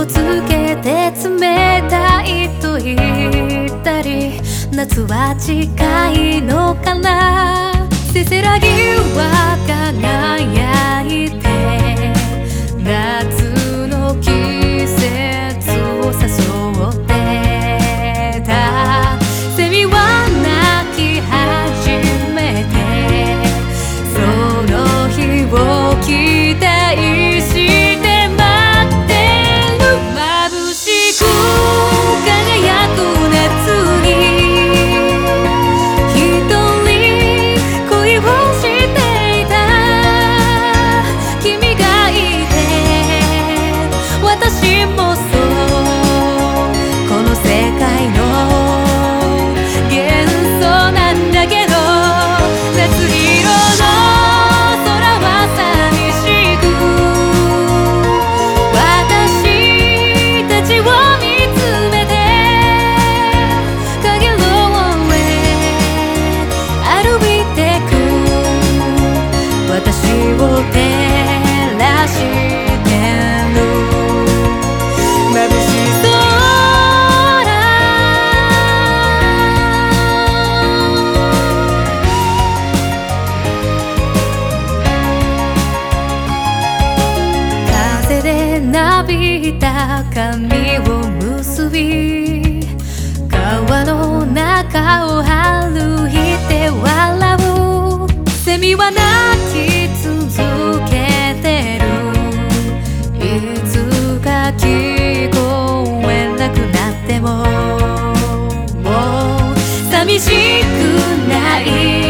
つけて冷たいと言ったり、夏は近いのかな。せせらぎは輝いて夏の季節を誘ってた。セミは鳴き始めて、その日を期待して待ってる。眩しく輝く熱に一人恋をしていた。君がいて私もそう、この世界の幻想なんだけど、夏色の空は寂しく私たちを見つめて、かげろうへ歩いてく私を照らしてる。眩しそうな風でなびいた髪を結び、川の中を歩いて笑う。セミは鳴き続けてる。いつか聞こえなくなってももう寂しくない